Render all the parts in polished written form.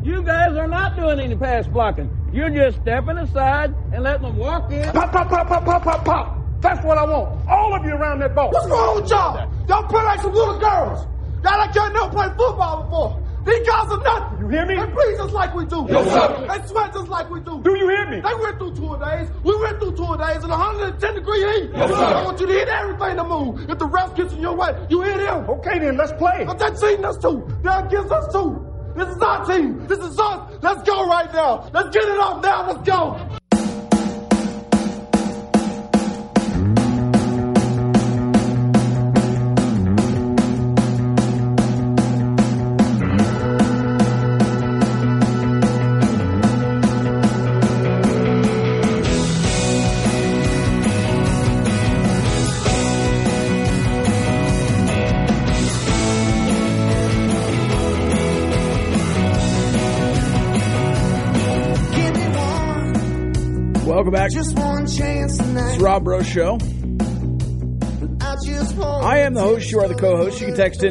You guys are not doing any pass blocking. You're just stepping aside and letting them walk in. Pop, pop, pop, pop, pop, pop, pop. That's what I want. All of you around that ball. What's wrong with y'all? Y'all play like some little girls. Y'all like y'all never played football before. These guys are nothing. You hear me? They breathe just like we do. Yes, sir. They sweat just like we do. Do you hear me? They went through 2 days. We went through 2 days in 110-degree heat. Yes, sir. I want you to hit everything to move. If the ref gets in your way, you hit him. Okay, then, let's play. But they're cheating us too. They're against us too. This is our team. This is us. Let's go right now. Let's get it off now. Let's go. Welcome back. It's Rob Rose Show. I am the host. You are the co-host. You can text in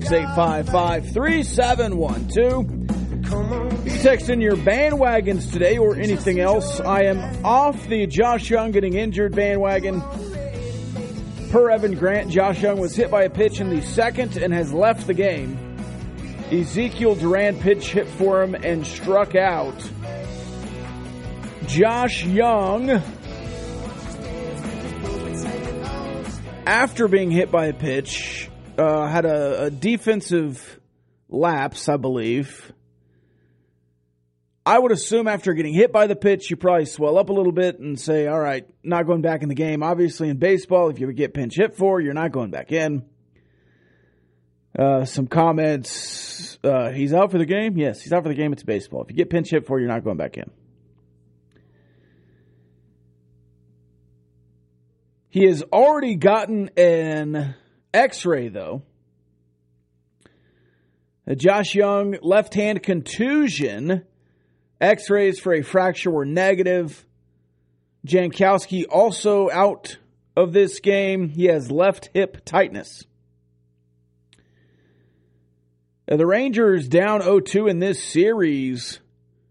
806-855-3712. You can text in your bandwagons today or anything else. I am off the Josh Young getting injured bandwagon. Per Evan Grant, Josh Young was hit by a pitch in the second and has left the game. Ezekiel Duran pitch hit for him and struck out. Josh Young, after being hit by a pitch, had a defensive lapse, I believe. I would assume after getting hit by the pitch, you probably swell up a little bit and say, all right, not going back in the game. Obviously, in baseball, if you get pinch hit for, you're not going back in. Some comments, he's out for the game? Yes, he's out for the game. It's baseball. If you get pinch hit for, you're not going back in. He has already gotten an X-ray, though. Josh Young, left-hand contusion. X-rays for a fracture were negative. Jankowski also out of this game. He has left hip tightness. The Rangers down 0-2 in this series.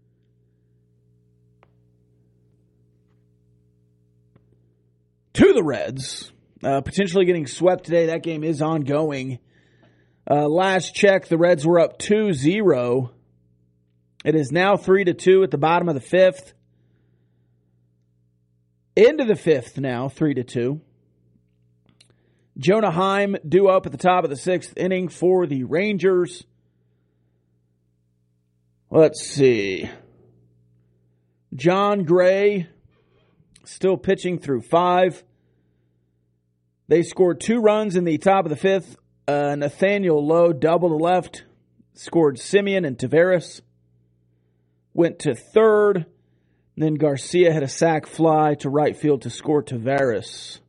To the Reds, potentially getting swept today. That game is ongoing. Last check, the Reds were up 2-0. It is now 3-2 at the bottom of the fifth. Into the fifth now, 3-2. Jonah Heim due up at the top of the sixth inning for the Rangers. Let's see. John Gray still pitching through 5. They scored 2 runs in the top of the fifth. Nathaniel Lowe double to left. Scored Simeon and Taveras. Went to third. Then Garcia had a sac fly to right field to score Taveras.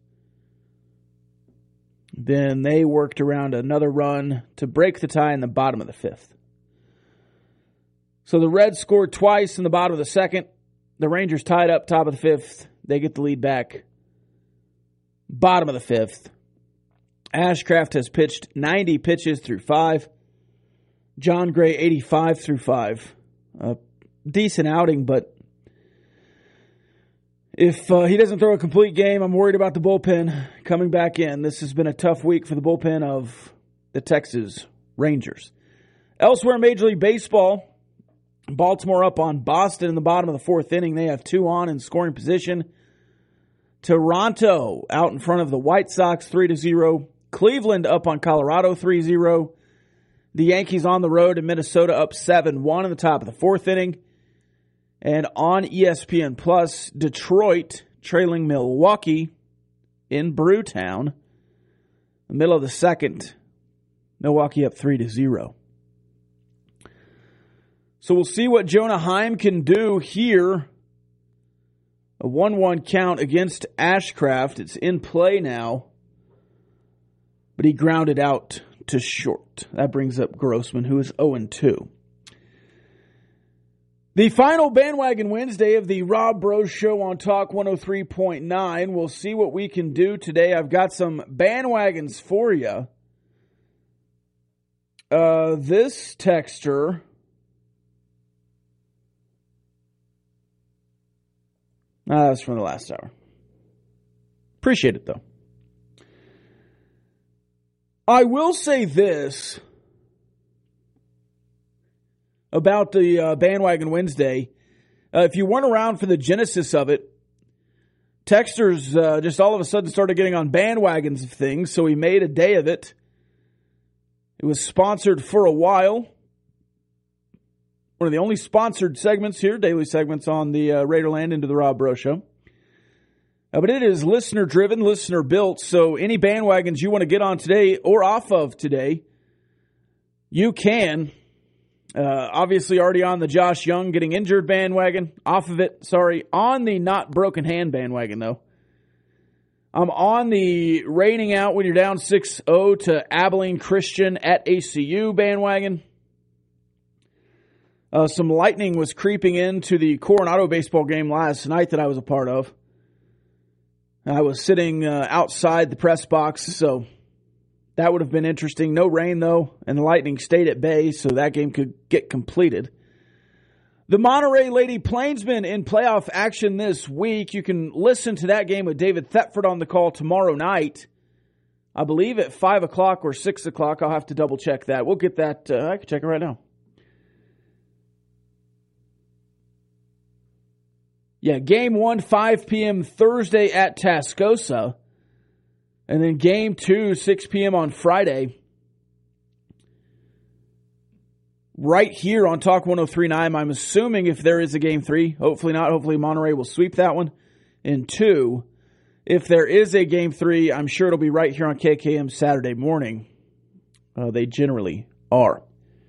Then they worked around another run to break the tie in the bottom of the fifth. So the Reds scored twice in the bottom of the second. The Rangers tied up top of the fifth. They get the lead back. Bottom of the fifth. Ashcraft has pitched 90 pitches through 5. John Gray 85 through 5. Decent outing, but if he doesn't throw a complete game, I'm worried about the bullpen coming back in. This has been a tough week for the bullpen of the Texas Rangers. Elsewhere in Major League Baseball, Baltimore up on Boston in the bottom of the fourth inning. They have 2 on in scoring position. Toronto out in front of the White Sox 3-0. Cleveland up on Colorado 3-0. The Yankees on the road in Minnesota up 7-1 in the top of the fourth inning. And on ESPN Plus, Detroit trailing Milwaukee in Brewtown. The middle of the second, Milwaukee up 3-0. So we'll see what Jonah Heim can do here. A 1-1 count against Ashcraft. It's in play now. But he grounded out to short. That brings up Grossman, who is 0-2. The final Bandwagon Wednesday of the Rob Rose Show on Talk 103.9. We'll see what we can do today. I've got some bandwagons for you. This texter That's from the last hour. Appreciate it, though. I will say this about the Bandwagon Wednesday. If you weren't around for the genesis of it, texters just all of a sudden started getting on bandwagons of things, so we made a day of it. It was sponsored for a while. One of the only sponsored segments here, daily segments on the Raiderland Into the Rob Breaux Show. But it is listener-driven, listener-built, so any bandwagons you want to get on today or off of today, you can. Obviously already on the Josh Young getting injured bandwagon. Off of it, sorry. On the not broken hand bandwagon, though. I'm on the raining out when you're down 6-0 to Abilene Christian at ACU bandwagon. Some lightning was creeping into the Coronado baseball game last night that I was a part of. I was sitting outside the press box, so that would have been interesting. No rain, though, and the Lightning stayed at bay, so that game could get completed. The Monterey Lady Plainsmen in playoff action this week. You can listen to that game with David Thetford on the call tomorrow night. I believe at 5 o'clock or 6 o'clock. I'll have to double-check that. We'll get that. I can check it right now. Yeah, Game 1, 5 p.m. Thursday at Tascosa. And then Game 2, 6 p.m. on Friday. Right here on Talk 103.9. I'm assuming if there is a Game 3. Hopefully not. Hopefully Monterey will sweep that one. And 2, if there is a Game 3, I'm sure it'll be right here on KKM Saturday morning. They generally are.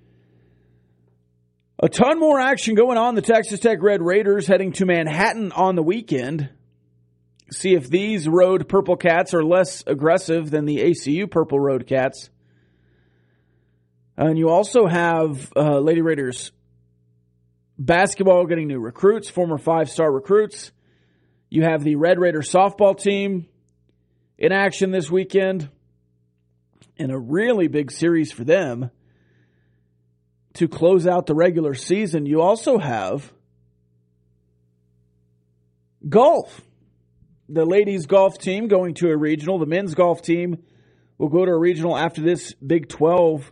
A ton more action going on. The Texas Tech Red Raiders heading to Manhattan on the weekend. See if these Road Purple Cats are less aggressive than the ACU Purple Road Cats. And you also have Lady Raiders basketball getting new recruits, former 5-star recruits. You have the Red Raider softball team in action this weekend. And a really big series for them to close out the regular season. You also have golf. The ladies golf team going to a regional. The men's golf team will go to a regional after this Big 12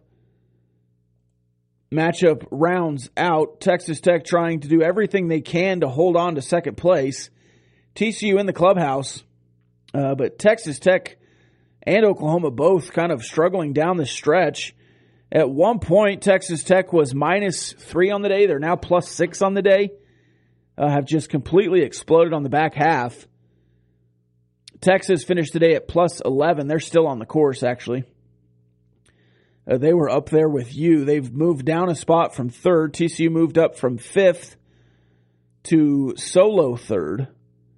matchup rounds out. Texas Tech trying to do everything they can to hold on to second place. TCU in the clubhouse. But Texas Tech and Oklahoma both kind of struggling down the stretch. At one point, Texas Tech was -3 on the day. They're now +6 on the day. Have just completely exploded on the back half. Texas finished today at +11. They're still on the course, actually. They were up there with you. They've moved down a spot from 3rd. TCU moved up from 5th to solo 3rd.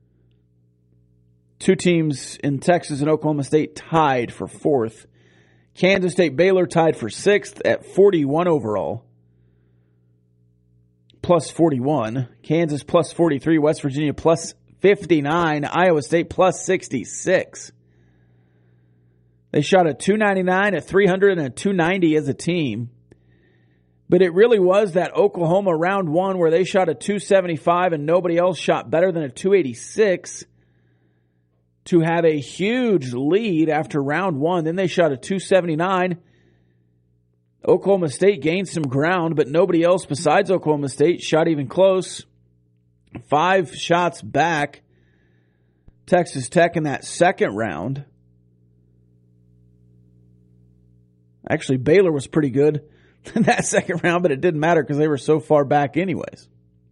Two teams in Texas and Oklahoma State tied for 4th. Kansas State Baylor tied for 6th at 41 overall. +41. Kansas +43. West Virginia +59. Iowa State +66. They shot a .299, a .300, and a .290 as a team. But it really was that Oklahoma round 1 where they shot a .275 and nobody else shot better than a .286. To have a huge lead after round 1. Then they shot a .279. Oklahoma State gained some ground, but nobody else besides Oklahoma State shot even close. 5 shots back. Texas Tech in that second round. Actually, Baylor was pretty good in that second round, but it didn't matter because they were so far back anyways.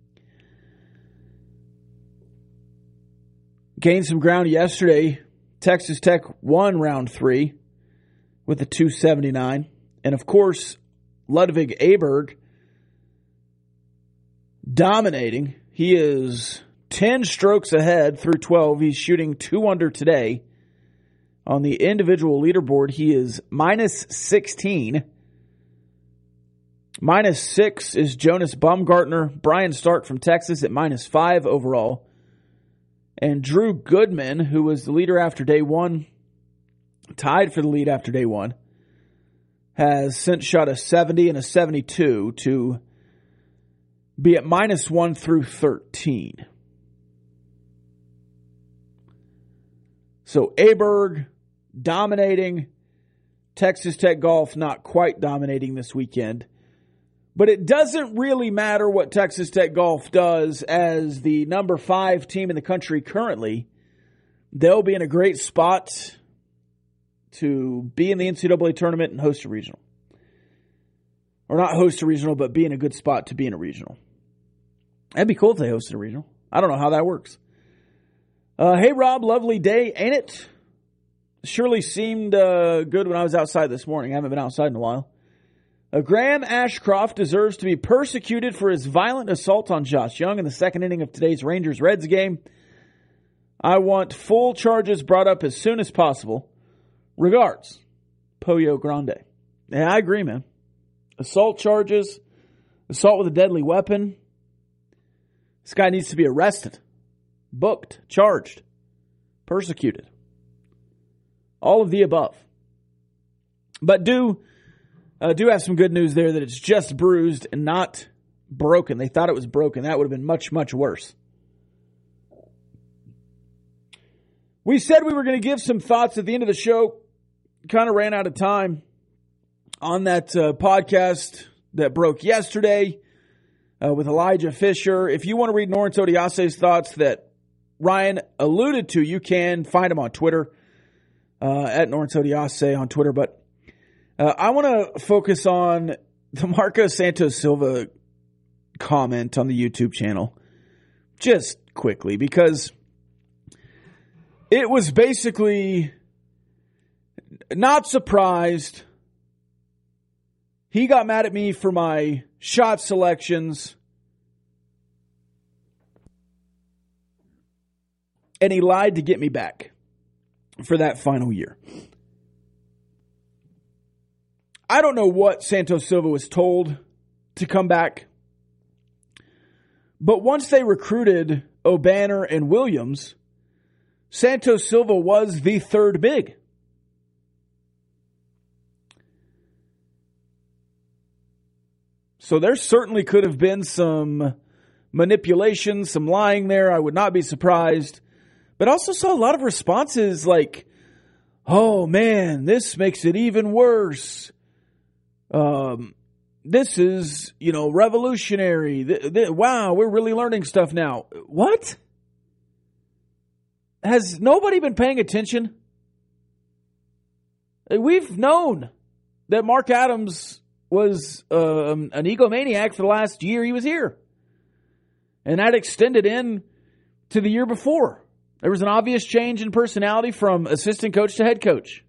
Gained some ground yesterday. Texas Tech won round 3 with a .279. And, of course, Ludwig Aberg dominating. He is 10 strokes ahead through 12. He's shooting 2 under today. On the individual leaderboard, he is -16. -6 is Jonas Baumgartner. Brian Stark from Texas at -5 overall. And Drew Goodman, who was the leader after day 1, tied for the lead after day 1, has since shot a 70 and a 72 to be at -1 through 13. So Aberg dominating. Texas Tech golf not quite dominating this weekend. But it doesn't really matter what Texas Tech golf does as the number 5 team in the country currently. They'll be in a great spot to be in the NCAA tournament and host a regional. Or not host a regional, but be in a good spot to be in a regional. That'd be cool if they hosted a regional. I don't know how that works. Hey, Rob, lovely day, ain't it? Surely seemed good when I was outside this morning. I haven't been outside in a while. Graham Ashcroft deserves to be persecuted for his violent assault on Josh Young in the second inning of today's Rangers-Reds game. I want full charges brought up as soon as possible. Regards, Pollo Grande. Yeah, I agree, man. Assault charges, assault with a deadly weapon. This guy needs to be arrested, booked, charged, persecuted. All of the above. But do have some good news there that it's just bruised and not broken. They thought it was broken. That would have been much, much worse. We said we were going to give some thoughts at the end of the show. Kind of ran out of time on that podcast that broke yesterday with Elijah Fisher. If you want to read Lawrence Odiase's thoughts that Ryan alluded to, you can find him on Twitter, at Lawrence Odiase on Twitter. But I want to focus on the Marcos Santos Silva comment on the YouTube channel just quickly, because it was basically not surprised. He got mad at me for my shot selections, and he lied to get me back for that final year. I don't know what Santos Silva was told to come back, but once they recruited O'Banner and Williams, Santos Silva was the third big. So there certainly could have been some manipulation, some lying there. I would not be surprised. But also saw a lot of responses like, oh man, this makes it even worse. This is, revolutionary. Wow, we're really learning stuff now. What? Has nobody been paying attention? We've known that Mark Adams was an egomaniac for the last year he was here. And that extended in to the year before. There was an obvious change in personality from assistant coach to head coach.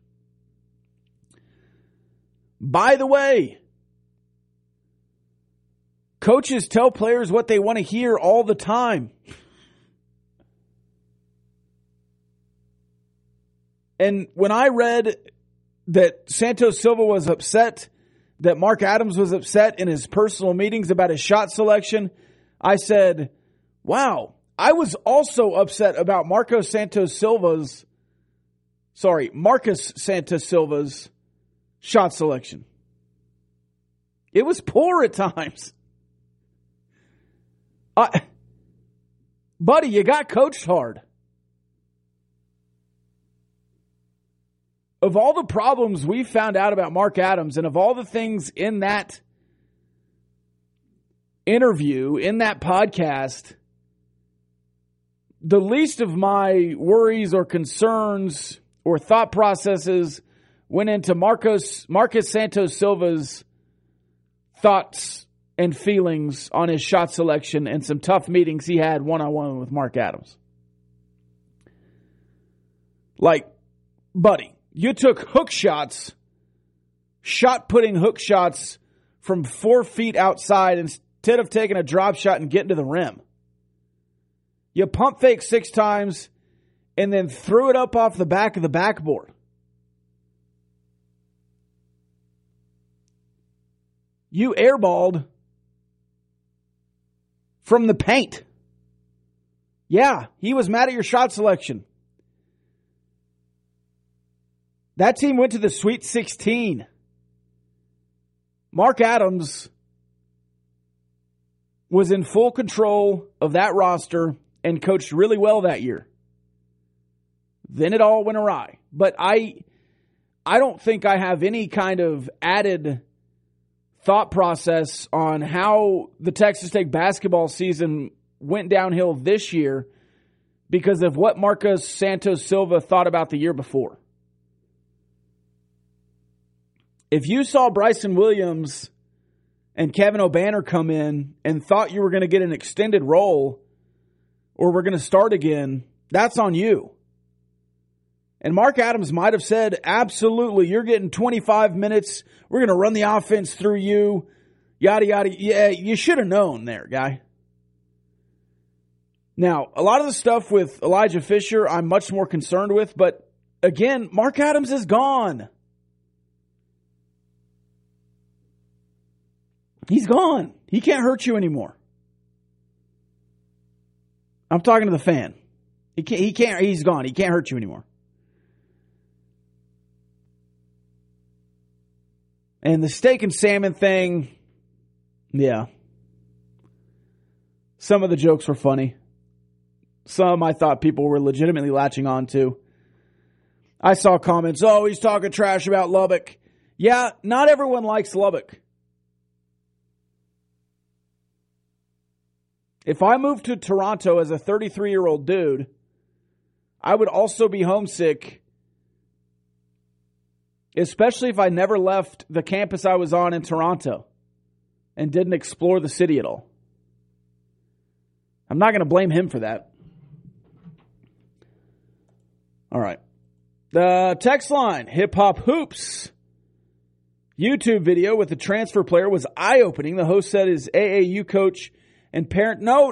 By the way, coaches tell players what they want to hear all the time. And when I read that Santos Silva was upset, that Mark Adams was upset in his personal meetings about his shot selection, I said, wow, I was also upset about Marcus Santos Silva's shot selection. It was poor at times. Buddy, you got coached hard. Of all the problems we found out about Mark Adams and of all the things in that interview, in that podcast, the least of my worries or concerns or thought processes went into Marcus Santos Silva's thoughts and feelings on his shot selection and some tough meetings he had one-on-one with Mark Adams. Like, buddy, you took hook shots, shot-putting hook shots from 4 feet outside instead of taking a drop shot and getting to the rim. You pump fake 6 times and then threw it up off the back of the backboard. You airballed from the paint. Yeah, he was mad at your shot selection. That team went to the Sweet 16. Mark Adams was in full control of that roster and coached really well that year. then it all went awry. But I don't think I have any kind of added thought process on how the Texas Tech basketball season went downhill this year because of what Marcus Santos Silva thought about the year before. If you saw Bryson Williams and Kevin O'Banner come in and thought you were going to get an extended role or we're going to start again, that's on you. And Mark Adams might have said, absolutely, you're getting 25 minutes. We're going to run the offense through you. Yada, yada. Yeah, you should have known there, guy. Now, a lot of the stuff with Elijah Fisher, I'm much more concerned with. But again, Mark Adams is gone. He's gone. He can't hurt you anymore. I'm talking to the fan. He can't, he's gone. He can't hurt you anymore. And the steak and salmon thing, yeah. Some of the jokes were funny. Some I thought people were legitimately latching on to. I saw comments, oh, he's talking trash about Lubbock. Yeah, not everyone likes Lubbock. If I moved to Toronto as a 33-year-old dude, I would also be homesick, especially if I never left the campus I was on in Toronto and didn't explore the city at all. I'm not going to blame him for that. All right. The text line, Hip Hop Hoops YouTube video with the transfer player was eye-opening. The host said his AAU coach and parent, no.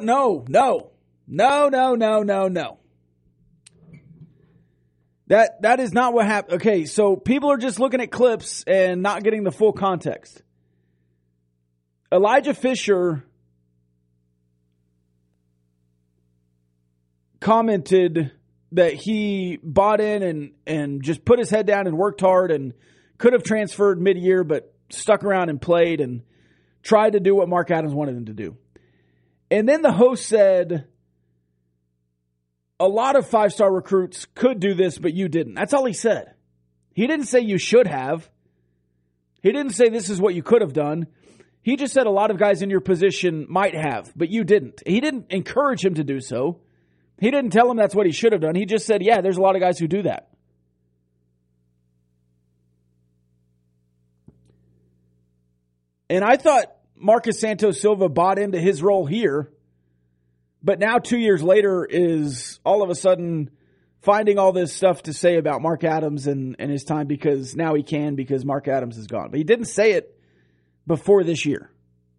That is not what happened. Okay, so people are just looking at clips and not getting the full context. Elijah Fisher commented that he bought in and just put his head down and worked hard and could have transferred mid-year but stuck around and played and tried to do what Mark Adams wanted him to do. And then the host said, a lot of five-star recruits could do this, but you didn't. That's all he said. He didn't say you should have. He didn't say this is what you could have done. He just said a lot of guys in your position might have, but you didn't. He didn't encourage him to do so. He didn't tell him that's what he should have done. He just said, yeah, there's a lot of guys who do that. And I thought Marcus Santos Silva bought into his role here, but now 2 years later is all of a sudden finding all this stuff to say about Mark Adams and his time because now he can because Mark Adams is gone. But he didn't say it before this year.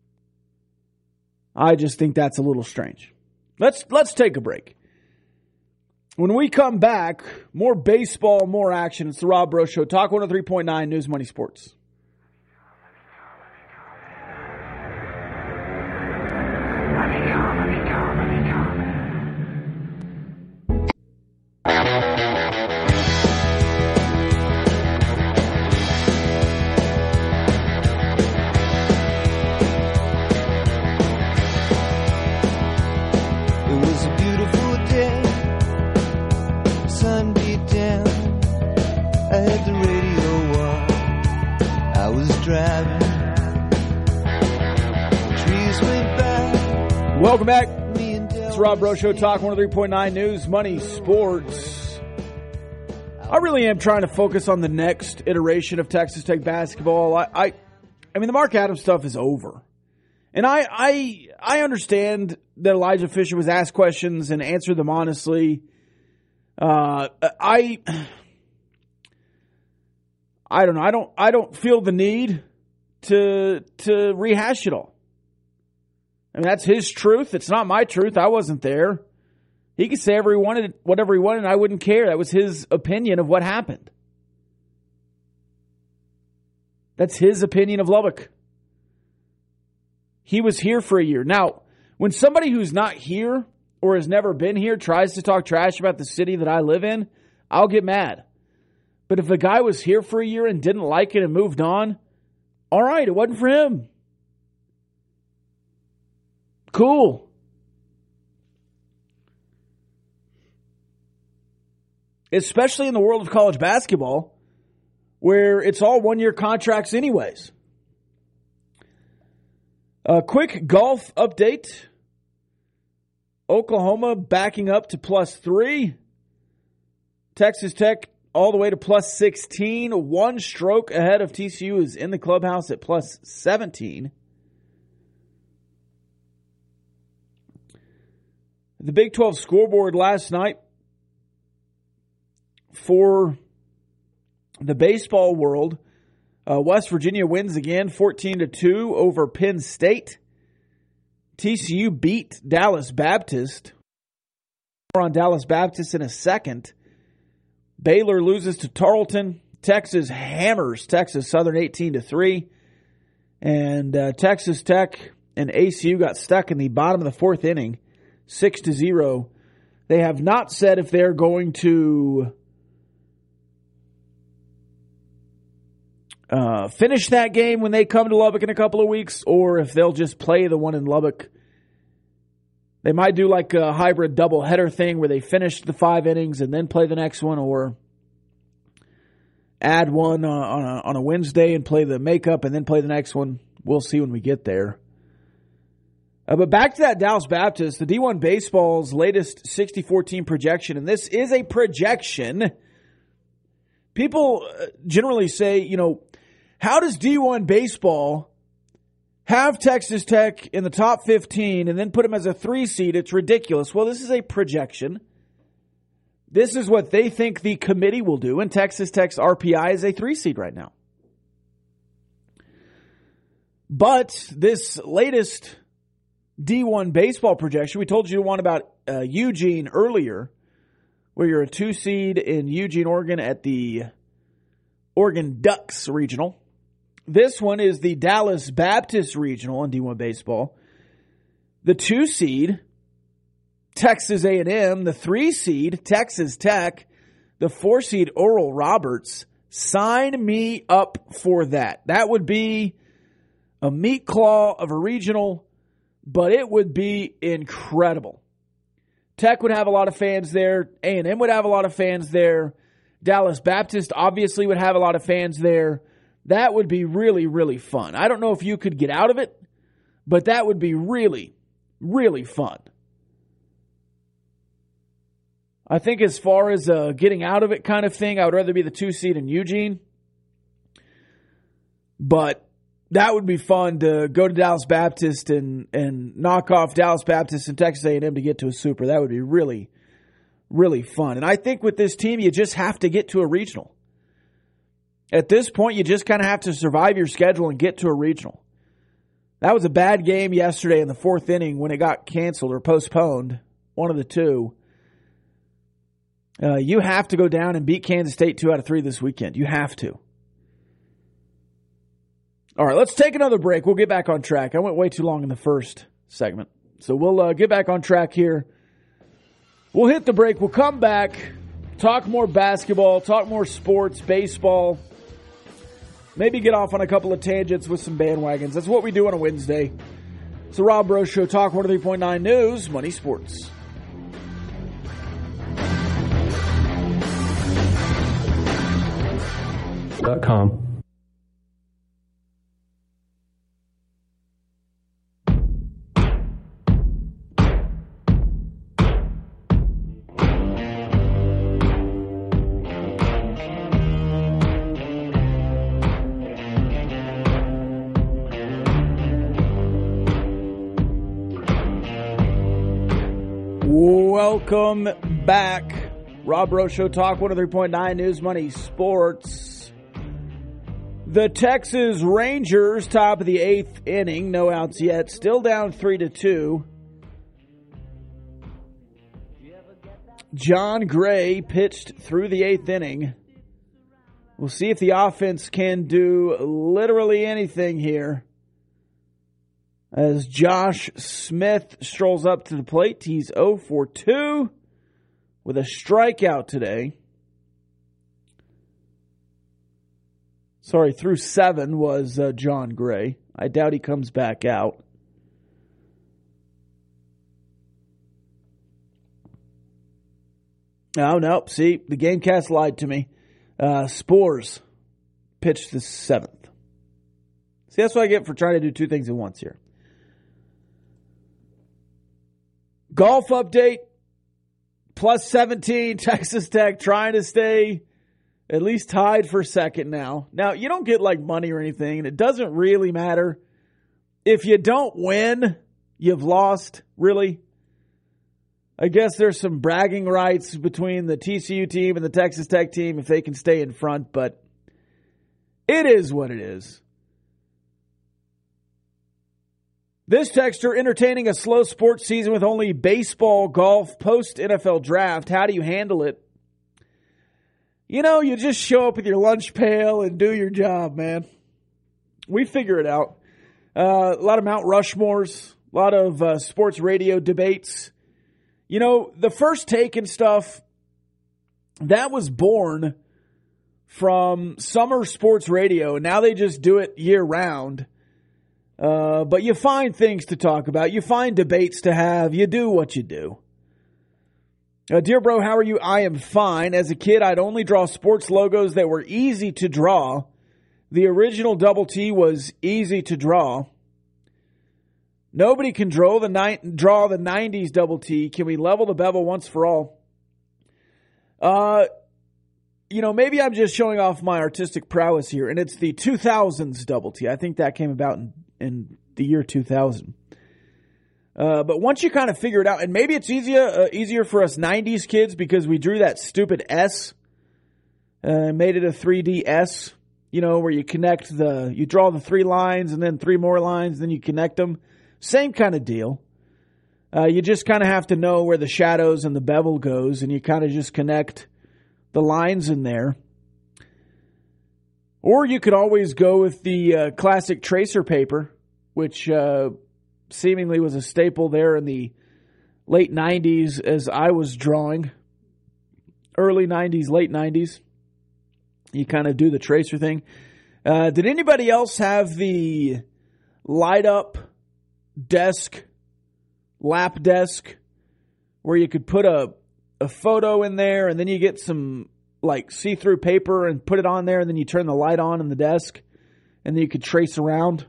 I just think that's a little strange. Let's take a break. When we come back, more baseball, more action. It's the Rob Breaux Show. Talk 103.9 News Money Sports. Welcome back. It's Rob Breaux Show, Talk 103.9 News, Money, Sports. I really am trying to focus on the next iteration of Texas Tech basketball. I mean, the Mark Adams stuff is over. And I understand that Elijah Fisher was asked questions and answered them honestly. I don't know. I don't feel the need to rehash it all. I mean, that's his truth. It's not my truth. I wasn't there. He could say whatever he wanted, and I wouldn't care. That was his opinion of what happened. That's his opinion of Lubbock. He was here for a year. Now, when somebody who's not here or has never been here tries to talk trash about the city that I live in, I'll get mad. But if a guy was here for a year and didn't like it and moved on, all right, it wasn't for him. Cool. especially in the world of college basketball, where it's all one-year contracts anyways. A quick golf update. Oklahoma backing up to +3. Texas Tech all the way to +16. 1 stroke ahead of TCU is in the clubhouse at +17. The Big 12 scoreboard last night for the baseball world. West Virginia wins again, 14-2 over Penn State. TCU beat Dallas Baptist. More on Dallas Baptist in a second. Baylor loses to Tarleton. Texas hammers Texas Southern 18-3. And Texas Tech and ACU got stuck in the bottom of the fourth inning, 6-0. They have not said if they're going to finish that game when they come to Lubbock in a couple of weeks, or if they'll just play the one in Lubbock. They might do like a hybrid doubleheader thing where they finish the 5 innings and then play the next one, or add one on a Wednesday and play the makeup and then play the next one. We'll see when we get there. But back to that Dallas Baptist, the D1 Baseball's latest 60-14 projection, and this is a projection. People generally say, how does D1 Baseball have Texas Tech in the top 15 and then put them as a 3 seed? It's ridiculous. Well, this is a projection. This is what they think the committee will do, and Texas Tech's RPI is a 3 seed right now. But this latest D1 baseball projection, we told you one about Eugene earlier, where you're a 2 seed in Eugene, Oregon at the Oregon Ducks Regional. This one is the Dallas Baptist Regional in D1 baseball. The 2 seed, Texas A&M. The 3 seed, Texas Tech. The 4 seed, Oral Roberts. Sign me up for that. That would be a meat claw of a regional, but it would be incredible. Tech would have a lot of fans there. A&M would have a lot of fans there. Dallas Baptist obviously would have a lot of fans there. That would be really, really fun. I don't know if you could get out of it, but that would be really, really fun. I think as far as getting out of it kind of thing, I would rather be the 2 seed in Eugene. But that would be fun to go to Dallas Baptist and knock off Dallas Baptist and Texas A&M to get to a super. That would be really, really fun. And I think with this team, you just have to get to a regional. At this point, you just kind of have to survive your schedule and get to a regional. That was a bad game yesterday in the 4th inning when it got canceled or postponed, one of the two. You have to go down and beat Kansas State 2 out of 3 this weekend. You have to. All right, let's take another break. We'll get back on track. I went way too long in the first segment. So we'll get back on track here. We'll hit the break. We'll come back, talk more basketball, talk more sports, baseball. Maybe get off on a couple of tangents with some bandwagons. That's what we do on a Wednesday. It's the Rob Breaux Show, Talk 103.9 News, Money Sports. .com. Welcome back. Rob Breaux Show, Talk 103.9 News, Money Sports. The Texas Rangers, top of the 8th inning, no outs yet, still down 3-2. John Gray pitched through the 8th inning. We'll see if the offense can do literally anything here. As Josh Smith strolls up to the plate, he's 0 for 2 with a strikeout today. Sorry, through 7 was John Gray. I doubt he comes back out. Oh, no. See, the Gamecast lied to me. Spores pitched the 7th. See, that's what I get for trying to do two things at once here. Golf update. Plus 17, Texas Tech trying to stay at least tied for second now. Now, you don't get like money or anything, and it doesn't really matter. If you don't win, you've lost, really. I guess there's some bragging rights between the TCU team and the Texas Tech team if they can stay in front, but it is what it is. This texter, entertaining a slow sports season with only baseball, golf, post-NFL draft. How do you handle it? You know, you just show up with your lunch pail and do your job, man. We figure it out. A lot of Mount Rushmores, a lot of sports radio debates. You know, the First Take and stuff, that was born from summer sports radio. Now they just do it year-round. But you find things to talk about. You find debates to have. You do what you do. Dear bro, how are you? I am fine. As a kid, I'd only draw sports logos that were easy to draw. The original Double T was easy to draw. Nobody can draw the 90s Double T. Can we level the bevel once for all? You know, maybe I'm just showing off my artistic prowess here, and it's the 2000s Double T. I think that came about in the year 2000. But once you kind of figure it out, and maybe it's easier for us 90s kids because we drew that stupid S, made it a 3D S, you know, where you draw the 3 lines and then 3 more lines, then you connect them. Same kind of deal. You just kind of have to know where the shadows and the bevel goes, and you kind of just connect the lines in there. Or you could always go with the classic tracer paper, which seemingly was a staple there in the late 90s as I was drawing. Early 90s, late 90s. You kind of do the tracer thing. Did anybody else have the light-up desk, lap desk, where you could put a photo in there and then you get some like see-through paper and put it on there and then you turn the light on in the desk and then you could trace around?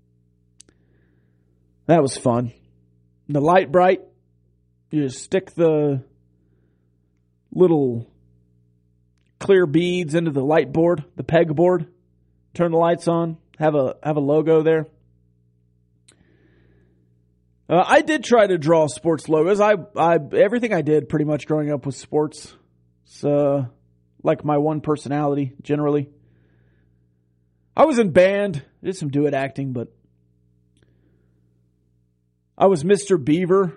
That was fun. The light bright, you just stick the little clear beads into the light board, the pegboard, turn the lights on, have a logo there. I did try to draw sports logos. Everything I did pretty much growing up was sports. It's like my one personality, generally. I was in band, did some duet acting, but I was Mr. Beaver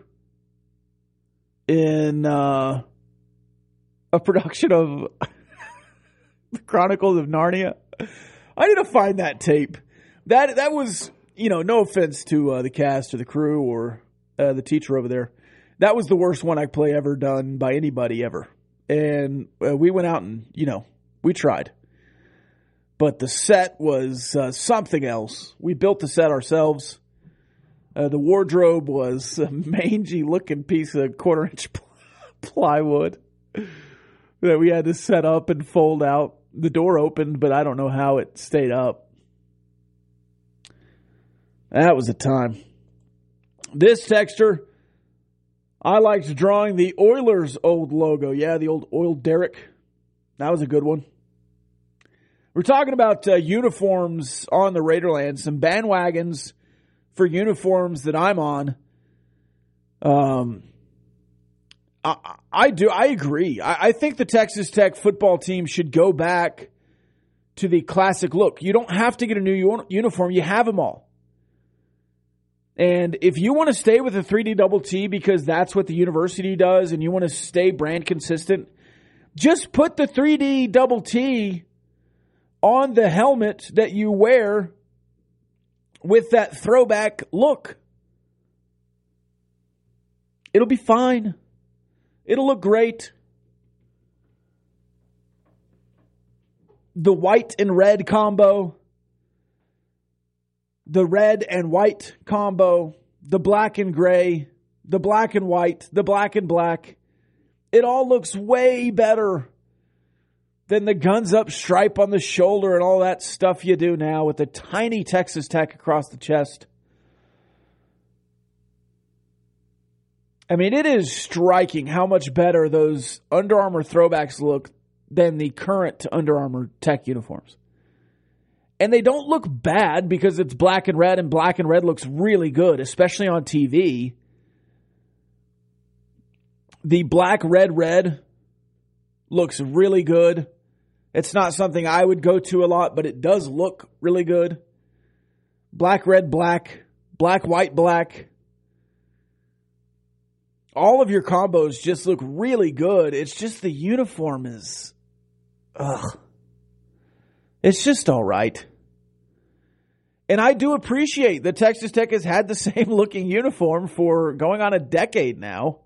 in a production of The Chronicles of Narnia. I need to find that tape. That was, you know, no offense to the cast or the crew or the teacher over there. That was the worst one act play ever done by anybody ever. And we went out and, you know, we tried. But the set was something else. We built the set ourselves. The wardrobe was a mangy-looking piece of 1/4-inch plywood that we had to set up and fold out. The door opened, but I don't know how it stayed up. That was a time. This texter, I liked drawing the Oilers' old logo. Yeah, the old Oil Derrick. That was a good one. We're talking about uniforms on the Raiderland. Some bandwagons for uniforms that I'm on. I agree. I think the Texas Tech football team should go back to the classic look. You don't have to get a new uniform. You have them all. And if you want to stay with a 3D Double T because that's what the university does and you want to stay brand consistent, just put the 3D Double T on the helmet that you wear with that throwback look. It'll be fine. It'll look great. The white and red combo. The red and white combo. The black and gray. The black and white. The black and black. It all looks way better than the guns up stripe on the shoulder and all that stuff you do now with the tiny Texas Tech across the chest. I mean, it is striking how much better those Under Armour throwbacks look than the current Under Armour Tech uniforms. And they don't look bad because it's black and red looks really good, especially on TV. The black, red looks really good. It's not something I would go to a lot, but it does look really good. Black, red, black, white, black. All of your combos just look really good. It's just the uniform is, it's just all right. And I do appreciate that Texas Tech has had the same looking uniform for going on a decade now.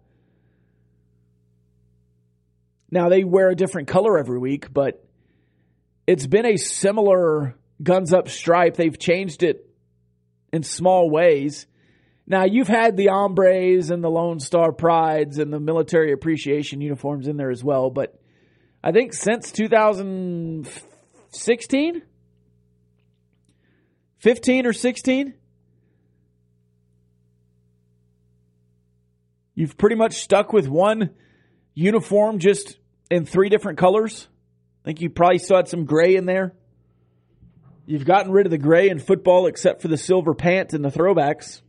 Now they wear a different color every week, but it's been a similar guns up stripe. They've changed it in small ways. Now, you've had the Hombres and the Lone Star Prides and the military appreciation uniforms in there as well, but I think since 2016, 15 or 16, you've pretty much stuck with one uniform just in 3 different colors. I think you probably still had some gray in there. You've gotten rid of the gray in football except for the silver pant and the throwbacks.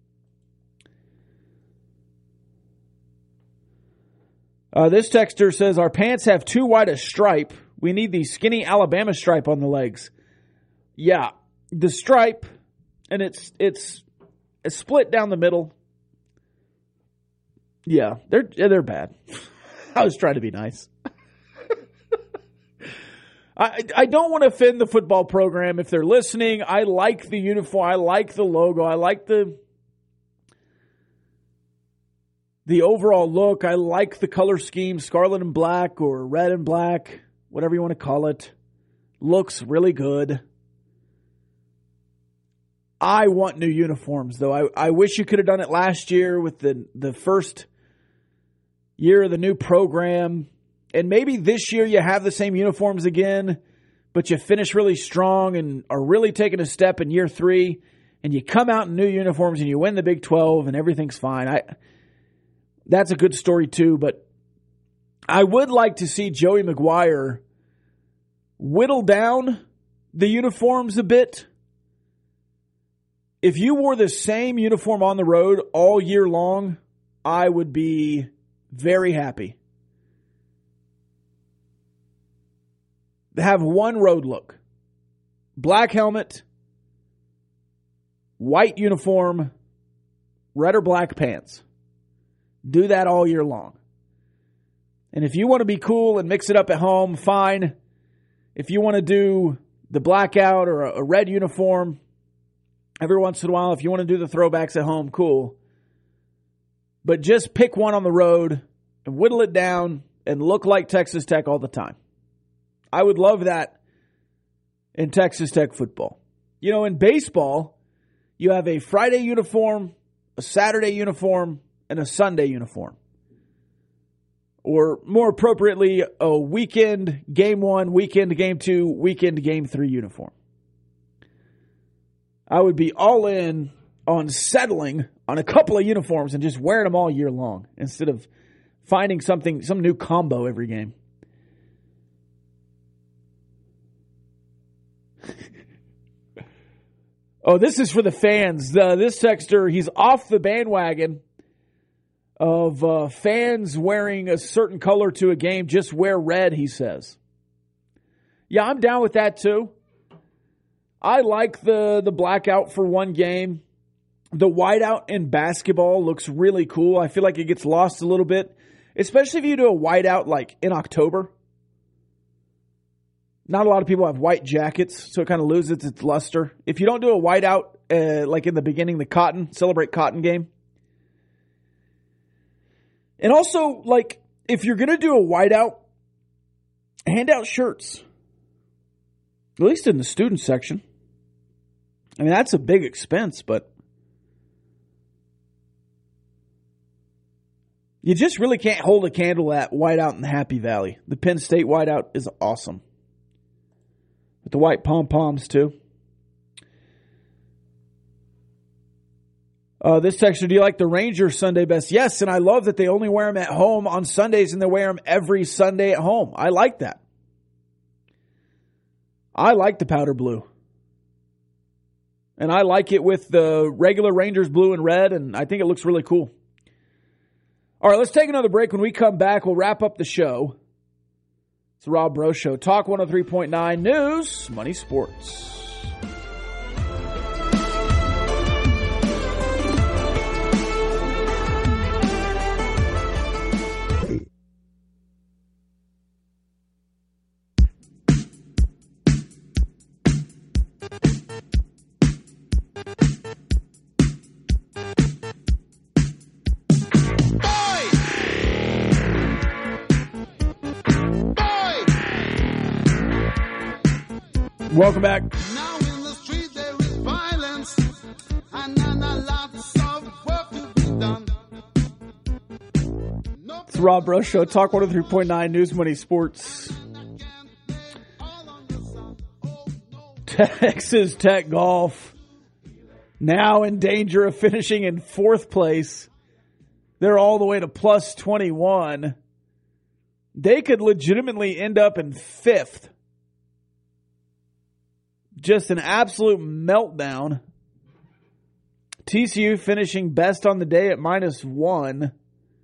This texter says, our pants have too wide a stripe. We need the skinny Alabama stripe on the legs. Yeah, the stripe, and it's split down the middle. Yeah, they're bad. I was trying to be nice. I don't want to offend the football program if they're listening. I like the uniform. I like the logo. I like the overall look. I like the color scheme, scarlet and black or red and black, whatever you want to call it. Looks really good. I want new uniforms, though. I wish you could have done it last year with the first year of the new program. And maybe this year you have the same uniforms again, but you finish really strong and are really taking a step in year 3, and you come out in new uniforms and you win the Big 12 and everything's fine. That's a good story too, but I would like to see Joey McGuire whittle down the uniforms a bit. If you wore the same uniform on the road all year long, I would be very happy. Have one road look. Black helmet, white uniform, red or black pants. Do that all year long. And if you want to be cool and mix it up at home, fine. If you want to do the blackout or a red uniform every once in a while, if you want to do the throwbacks at home, cool. But just pick one on the road and whittle it down and look like Texas Tech all the time. I would love that in Texas Tech football. You know, in baseball, you have a Friday uniform, a Saturday uniform, and a Sunday uniform. Or more appropriately, a weekend game 1, weekend game 2, weekend game 3 uniform. I would be all in on settling on a couple of uniforms and just wearing them all year long instead of finding some new combo every game. Oh, this is for the fans. This texter, he's off the bandwagon of fans wearing a certain color to a game. Just wear red, he says. Yeah, I'm down with that too. I like the blackout for one game. The whiteout in basketball looks really cool. I feel like it gets lost a little bit, especially if you do a whiteout like in October. Not a lot of people have white jackets, so it kind of loses its luster. If you don't do a whiteout, like in the beginning, the Celebrate Cotton game. And also, like, if you're going to do a whiteout, hand out shirts. At least in the student section. I mean, that's a big expense, but You just really can't hold a candle at whiteout in the Happy Valley. The Penn State whiteout is awesome. With the white pom-poms, too. This texture, do you like the Rangers Sunday best? Yes, and I love that they only wear them at home on Sundays and they wear them every Sunday at home. I like that. I like the powder blue. And I like it with the regular Rangers blue and red, and I think it looks really cool. All right, let's take another break. When we come back, we'll wrap up the show. It's the Rob Breaux Show. Talk 103.9 News, Money Sports. Welcome back. Now in the street there is violence, and lots of work to be done. It's the Rob Breaux Show. Talk 103.9 News, Money, Sports. Texas Tech Golf now in danger of finishing in 4th place. They're all the way to plus 21. They could legitimately end up in 5th. Just an absolute meltdown. TCU finishing best on the day at -1.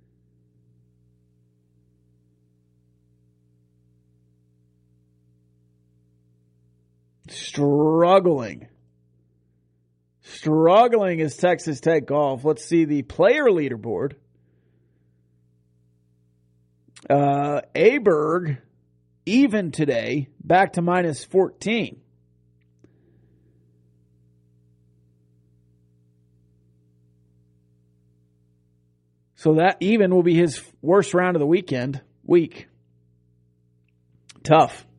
Struggling is Texas Tech Golf. Let's see the player leaderboard. Aberg even today, back to -14. So that even will be his worst round of the week. Tough.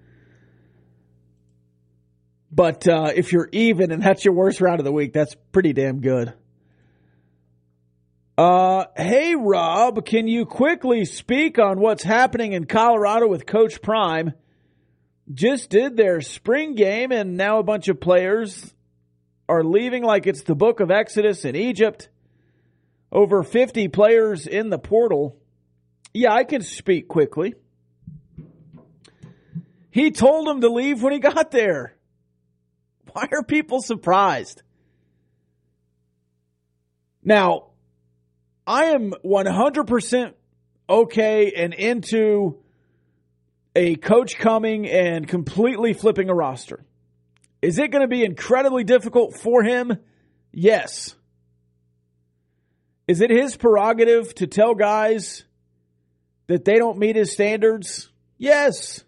But if you're even and that's your worst round of the week, that's pretty damn good. Hey, Rob, can you quickly speak on what's happening in Colorado with Coach Prime? Just did their spring game, and now a bunch of players are leaving like it's the book of Exodus in Egypt. Over 50 players in the portal. Yeah, I can speak quickly. He told them to leave when he got there. Why are people surprised? Now, I am 100% okay and into a coach coming and completely flipping a roster. Is it going to be incredibly difficult for him? Yes. Is it his prerogative to tell guys that they don't meet his standards? Yes.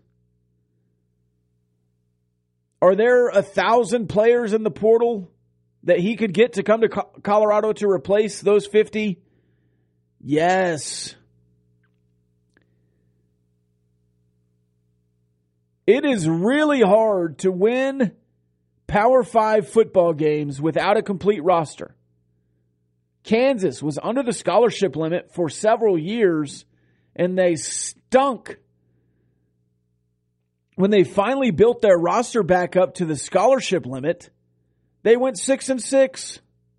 Are there 1,000 players in the portal that he could get to come to Colorado to replace those 50? Yes. It is really hard to win Power 5 football games without a complete roster. Kansas was under the scholarship limit for several years, and they stunk. When they finally built their roster back up to the scholarship limit, they went 6-6.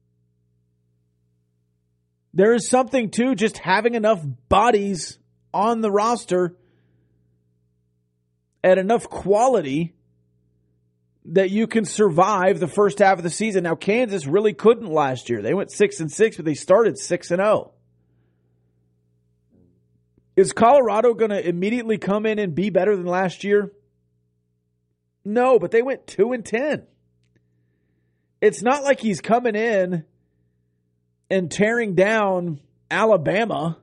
There is something to just having enough bodies on the roster at enough quality that you can survive the first half of the season. Now, Kansas really couldn't last year. They went 6-6, but they started 6-0. Is Colorado going to immediately come in and be better than last year? No, but they went 2-10. It's not like he's coming in and tearing down Alabama.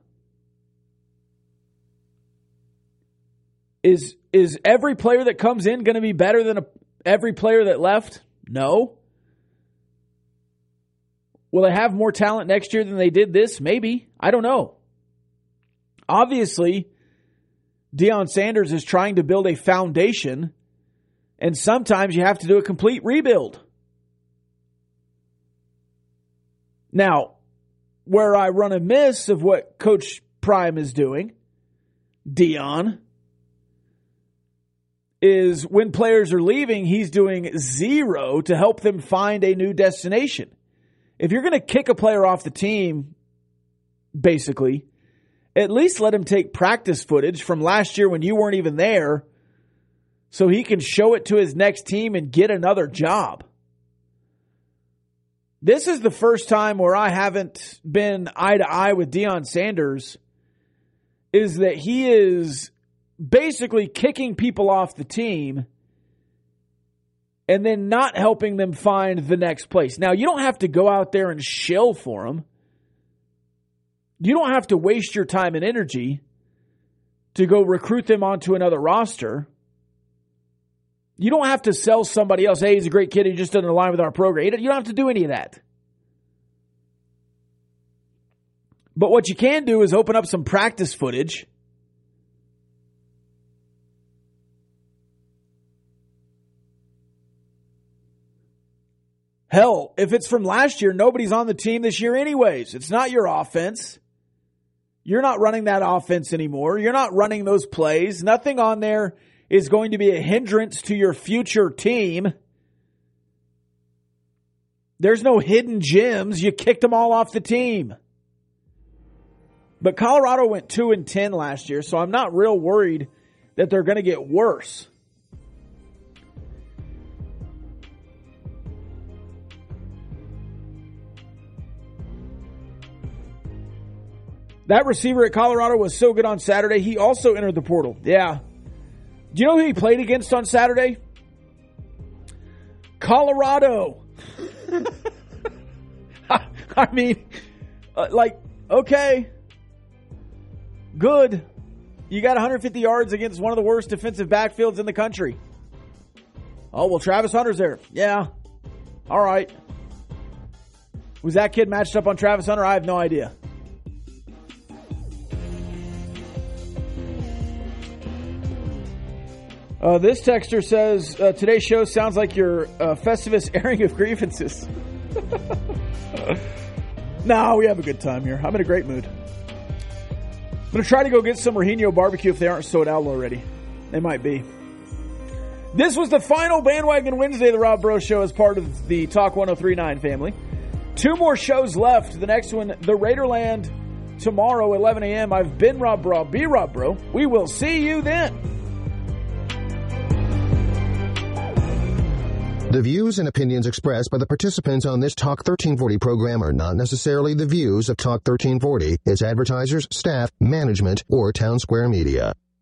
Is every player that comes in going to be better than every player that left? No. Will they have more talent next year than they did this? Maybe. I don't know. Obviously, Deion Sanders is trying to build a foundation, and sometimes you have to do a complete rebuild. Now, where I run amiss of what Coach Prime is doing, Dion, is when players are leaving, he's doing zero to help them find a new destination. If you're going to kick a player off the team, basically, at least let him take practice footage from last year when you weren't even there so he can show it to his next team and get another job. This is the first time where I haven't been eye to eye with Deion Sanders, is that he is basically kicking people off the team and then not helping them find the next place. Now, you don't have to go out there and shill for them. You don't have to waste your time and energy to go recruit them onto another roster. You don't have to sell somebody else, hey, he's a great kid, he just doesn't align with our program. You don't have to do any of that. But what you can do is open up some practice footage. Hell, if it's from last year, nobody's on the team this year anyways. It's not your offense. You're not running that offense anymore. You're not running those plays. Nothing on there is going to be a hindrance to your future team. There's no hidden gems. You kicked them all off the team. But Colorado went 2-10 last year, so I'm not real worried that they're going to get worse. That receiver at Colorado was so good on Saturday, he also entered the portal. Yeah. Do you know who he played against on Saturday? Colorado. I mean, okay. Good. You got 150 yards against one of the worst defensive backfields in the country. Oh, well, Travis Hunter's there. Yeah. All right. Was that kid matched up on Travis Hunter? I have no idea. This texter says, today's show sounds like your Festivus airing of grievances. No, we have a good time here. I'm in a great mood. I'm going to try to go get some Rojinho barbecue if they aren't sold out already. They might be. This was the final Bandwagon Wednesday of the Rob Bro Show as part of the Talk 1039 family. 2 more shows left. The next one, the Raiderland, tomorrow, 11 a.m. I've been Rob Bro. Be Rob Bro. We will see you then. The views and opinions expressed by the participants on this Talk 1340 program are not necessarily the views of Talk 1340, its advertisers, staff, management, or Town Square Media.